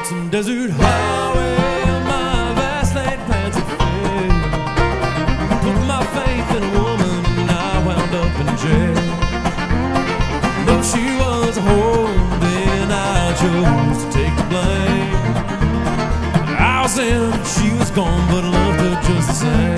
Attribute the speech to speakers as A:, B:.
A: lonesome desert highway, my vast laid plans had failed. Put my faith in a woman and I wound up in jail. Though she was holding, I chose to take the blame. I was in, she was gone, but I loved her just the same.